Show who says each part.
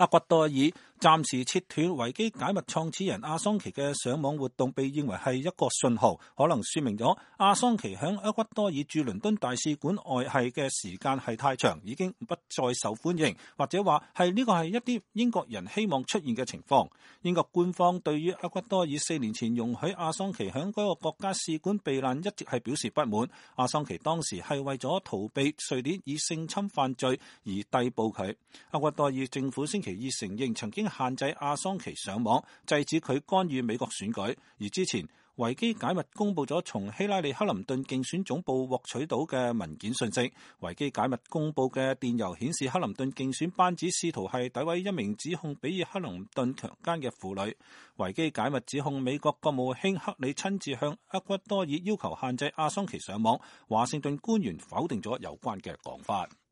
Speaker 1: 厄瓜多爾暫時切斷維基解密創始人阿桑奇嘅上網活動，被認為係一個信號，可能說明咗阿桑奇響厄瓜多爾駐倫敦大使館外係嘅時間係太長，已經不再受歡迎，或者話係呢個係一啲英國人希望出現嘅情況。英國官方對於厄瓜多爾4年前容許阿桑奇響嗰個國家使館避難一直係表示不滿。阿桑奇當時係為咗逃避瑞典以性侵犯罪而逮捕佢。厄瓜多爾政府星期二承認曾經限制阿桑奇上網，制止佢干預美國選舉。而之前維基解密公佈咗從希拉里克林頓競選總部獲取到嘅文件信息。維基解密公佈嘅電郵顯示，克林頓競選班子試圖係詆毀一名指控比爾克林頓強姦嘅婦女。維基解密指控美國國務卿克里親自向厄瓜多爾要求限制阿桑奇上網。華盛頓官員否定咗有關嘅講法。